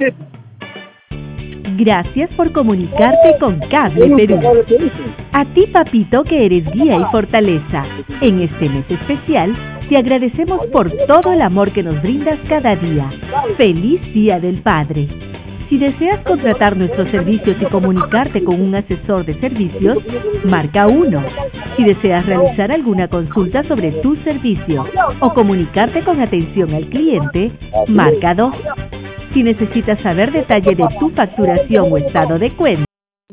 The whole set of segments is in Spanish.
Gracias por comunicarte con Cable Perú. A ti, papito, que eres guía y fortaleza. En este mes especial, te agradecemos por todo el amor que nos brindas cada día. ¡Feliz Día del Padre! Si deseas contratar nuestros servicios y comunicarte con un asesor de servicios, marca 1. Si deseas realizar alguna consulta sobre tu servicio o comunicarte con atención al cliente, marca 2. Si necesitas saber detalle de tu facturación o estado de cuenta,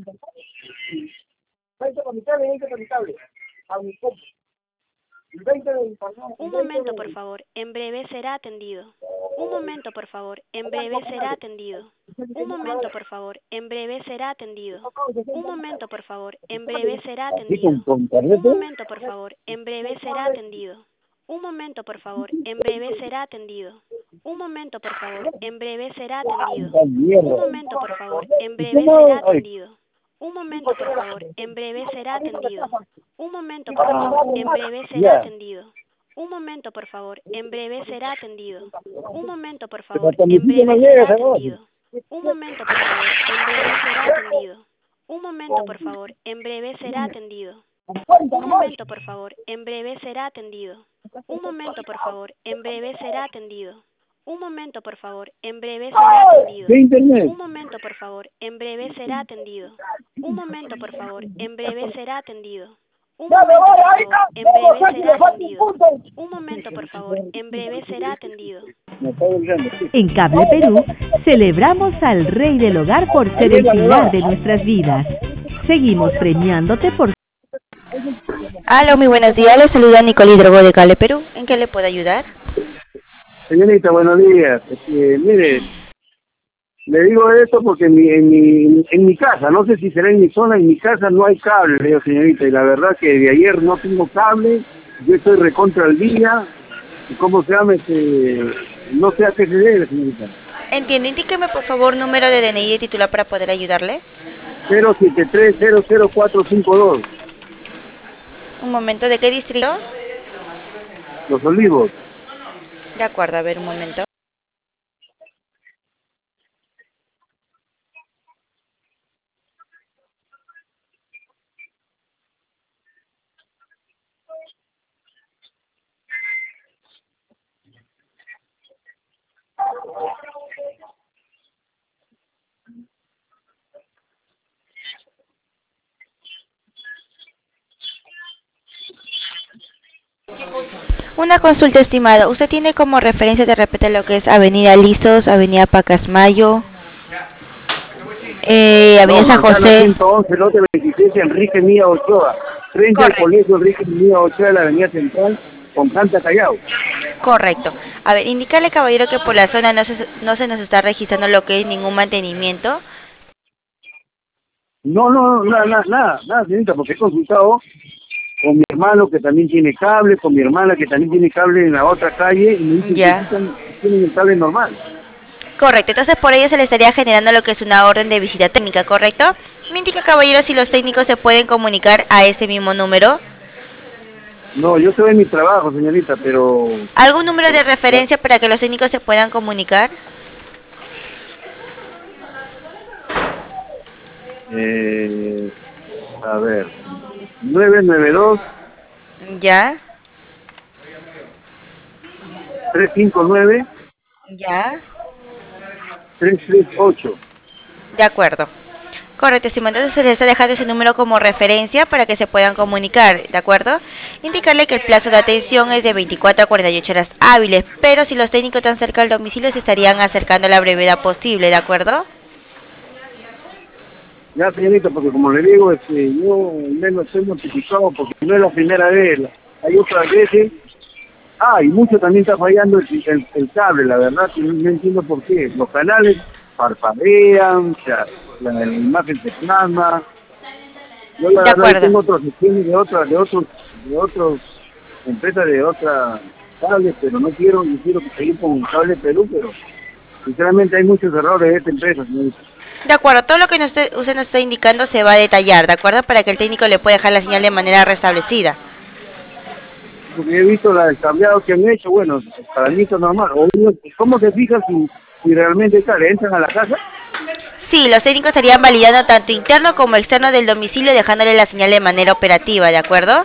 Un momento, por favor. En breve será atendido. Un momento, por favor. En breve será atendido. Un momento, por favor. En breve será atendido. Un momento, por favor. En breve será atendido. Un momento, por favor. En breve será atendido. Un momento, por favor. En breve será atendido. Un momento, por favor. En breve será atendido. Un momento, por favor. En breve será atendido. Un momento, por favor. En breve será atendido. Un momento, por favor. En breve será atendido. Un momento, por favor. En breve será atendido. Un momento, por favor. En breve será atendido. Un momento, por favor. En breve será atendido. Un momento, por favor. En breve será atendido. Un momento, por favor. En breve será atendido. Un momento, por favor. En breve será atendido. Un momento, por favor. En breve será atendido. Un momento, por favor. En breve será atendido. Un momento, por favor. En breve será atendido. Un momento, por favor. En breve será atendido. Un momento, por favor. En breve será atendido. en Cable Perú, celebramos al Rey del Hogar por ser el pilar de nuestras vidas. Seguimos premiándote por... Aló, muy buenos días. Le saluda Nicole Hidrogo de Cable Perú. ¿En qué le puedo ayudar? Señorita, buenos días. Mire, le digo esto porque en mi casa, no sé si será en mi zona, en mi casa no hay cable, le digo, señorita, y la verdad que de ayer no tengo cable, yo estoy recontra al día, y cómo se llama, no sé a qué se debe, señorita. Entiendo. Indíqueme, por favor, número de DNI y titular para poder ayudarle. 073-00452. Un momento. ¿De qué distrito? Los Olivos. De acuerdo, a ver, un momento. Una consulta, estimada. ¿Usted tiene como referencia de repente lo que es Avenida Lizos, Avenida Pacasmayo, Avenida San José? 111, lote 26, Enrique Mía Ochoa, frente al colegio Enrique Mía Ochoa de la Avenida Central, con Santa Callao. Correcto. A ver, indicarle, caballero, que por la zona no se nos está registrando lo que es ningún mantenimiento. No, nada, señorita, porque he consultado con mi hermano que también tiene cable, con mi hermana que también tiene cable en la otra calle, y me dicen Ya. que tienen el cable normal. Correcto, entonces por ello se le estaría generando lo que es una orden de visita técnica, ¿correcto? Me indica, caballero, si los técnicos se pueden comunicar a ese mismo número. No, yo estoy en mi trabajo, señorita, pero... ¿Algún número de referencia para que los técnicos se puedan comunicar? A ver, 992 Ya, 359 ya, 338. de acuerdo. Correcto, estimado. Entonces se les está dejando ese número como referencia para que se puedan comunicar, ¿de acuerdo? Indicarle que el plazo de atención es de 24 a 48 horas hábiles, pero si los técnicos están cerca del domicilio se estarían acercando a la brevedad posible, ¿de acuerdo? Ya, señorita, porque como le digo, yo menos estoy notificado porque no es la primera vez, hay otras veces. Y mucho también está fallando el cable, la verdad, que no entiendo por qué. Los canales parpadean, o sea, la imagen se plasma. Yo la De verdad acuerdo. tengo otros sistemas de otros empresas de otras cables, pero no quiero, yo quiero seguir con el Cable Perú, pero sinceramente hay muchos errores de esta empresa, señorita. De acuerdo, todo lo que usted nos está indicando se va a detallar, ¿de acuerdo? Para que el técnico le pueda dejar la señal de manera restablecida. Porque he visto el cableado que han hecho, bueno, para mí esto es normal. ¿Cómo se fija si realmente entran a la casa. Sí, los técnicos estarían validando tanto interno como externo del domicilio, dejándole la señal de manera operativa, ¿de acuerdo?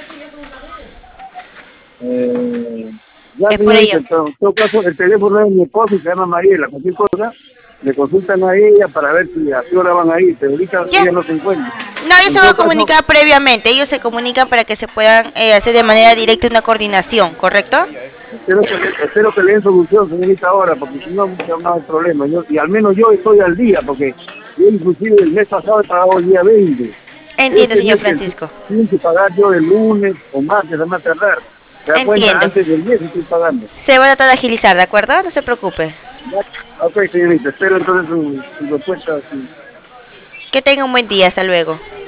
Ya, Es por ello. señorita, en todo caso, el teléfono es de mi esposa y se llama Mariela. Cualquier cosa, le consultan a ella para ver si a qué hora van a ir, pero ahorita Ya. ella no se encuentra. No, ellos En se van a todo comunicar caso, previamente, ellos se comunican para que se puedan hacer de manera directa una coordinación, ¿correcto? espero que le den solución, señorita, ahora, porque si no, no hay problema. Y al menos yo estoy al día, porque yo inclusive el mes pasado he pagado el día 20. Entiendo, señor mes Francisco. Tienen que pagar yo el lunes o martes, a más tardar. ¿Se da cuenta? Entiendo. Antes del mes estoy pagando. Se va a tratar de agilizar, ¿de acuerdo? No se preocupe. Ok, señorita, espero entonces su respuesta. Que tenga un buen día, hasta luego.